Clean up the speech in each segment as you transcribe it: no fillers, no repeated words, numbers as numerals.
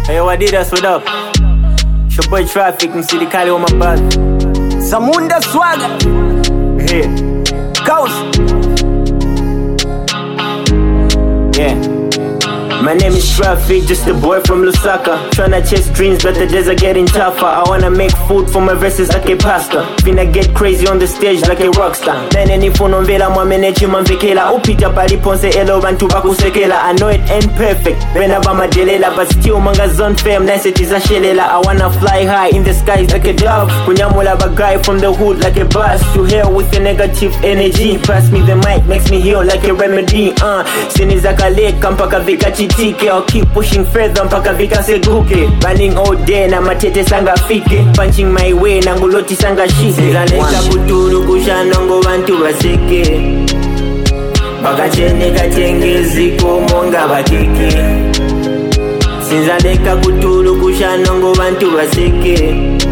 Hey, yo, Adidas, what up? It's your boy Traffic, Msidikali on my buzz. Zamunda Swagger. Here. Coast. Yeah. My name is Traffic, just a boy from Lusaka. Tryna chase dreams, but the days are getting tougher. I wanna make food for my verses like a pasta. Finna get crazy on the stage like a rockstar. Nene nifuno mvela mwamenechi mamvekela. Upita paliponse elo bantu bakusekela. I know it ain't perfect, bena bamadelela. But still manga zone fam, nice it is a shelela. I wanna fly high in the skies like a dove. Kunyamula bagay from the hood like a bus. To hell with the negative energy. Pass me the mic, makes me heal like a remedy. Sinizaka lake, kampaka vikachi. I'll keep pushing further mpaka vika seguke. Running all day na matete sanga fike. Punching my way na nguloti sanga shike. Sinzaleka kutulu kushanongo bantu baseke. Bakachene kachengezi komonga bakeke. Sinzaleka kutulu kushanongo bantu baseke.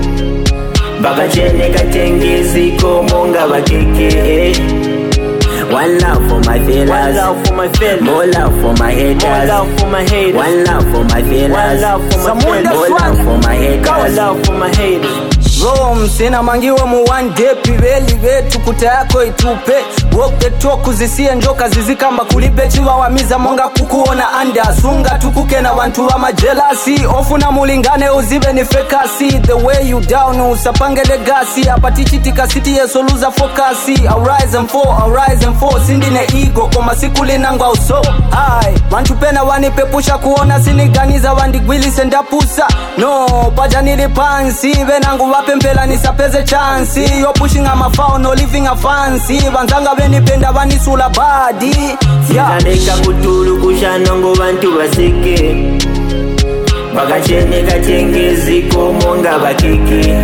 Bakachene kachengezi komonga bakeke. One love for my feelers, One love for my feelers, more love for my haters, more love for my haters, one love for my feelers, one love for my feelers, more love for my haters, one love for my haters. Rome, sina mangiwe mu one day pibeli vetu kuta yako itupe. Walk the talk kuzisia njoka zizikamba kulibe chiwa wamiza monga kukuona anda. Sunga tukuke na wantu wa majelasi. Ofu na mulingane uzibe ni fekasi. The way you down usapange legasi. Apatichi tika city yeso luza fokasi. I'll rise and fall, sindi ne ego. Koma siku linangwa uso high. Wantu pena wanipepusha kuona siniganiza wandigwili sendapusa. No, paja nilipansi. Venangu wapempela nisapeze chansi. You're pushing a mafao, no living a fancy. Banzanga benipenda vanisula badi. Sinzaleka kutulu kushanongo bantu baseke. Bakachene kachengezi komonga bakeke.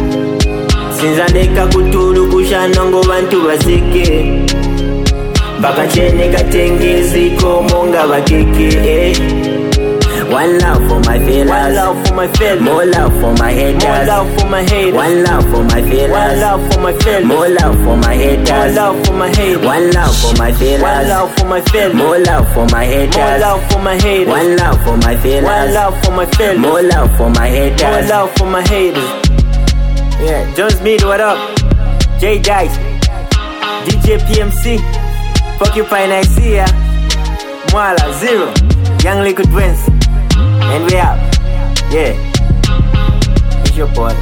Sinzaleka kutulu kushanongo bantu baseke. Bakachene kachengezi komonga bakeke. One love for my feelers, one love for my feelers, more love for my haters, more love for my haters, one love for my feelers, one love for my feelers, more love for my haters, one love for my haters, one love for my feelers, one love for my feelers, more love for my haters, more love for my haters, one love for my feelers, one love for my feelers, more love for my haters, more love for my haters. Yeah, Jones Mead, what up? J Dice, DJ PMC, Porcupine Isia, Mwala Zero, Young Liquid Wins, and we out. Yeah, it's your boy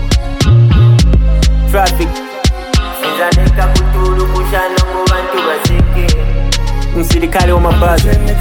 Traffic. Sinzaleka kutulu kushanongo bantu baseke. Msidikali on my buzz.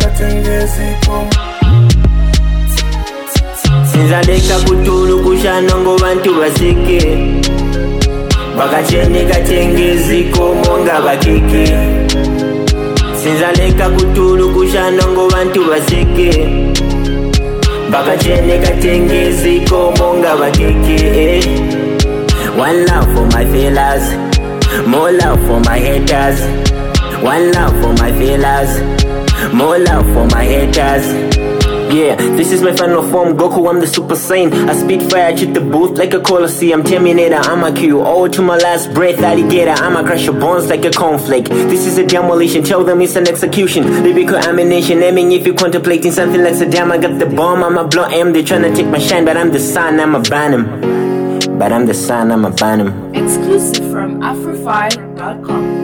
Sinzaleka kutulu kushanongo bantu baseke. Bakachene kachengezi komonga bakeke. Sinzaleka kutulu kushanongo bantu baseke. Bakachene kachengezi komonga bakeke. One love for my feelers, more love for my haters. One love for my feelers, more love for my haters. Yeah, this is my final form, Goku, I'm the Super Saiyan. I spit fire, I shoot the booth like a Colosseum. Terminator, I'ma kill you all to my last breath. Alligator, I'ma crush your bones like a cornflake. This is a demolition, tell them it's an execution. Lyrical ammunition, aiming if you're contemplating something like Saddam. I got the bomb, I'ma blow M. They tryna take my shine, but I'm the sun, I'ma ban him. But I'm the sun, I'ma ban him. Exclusive from Afrofy.com.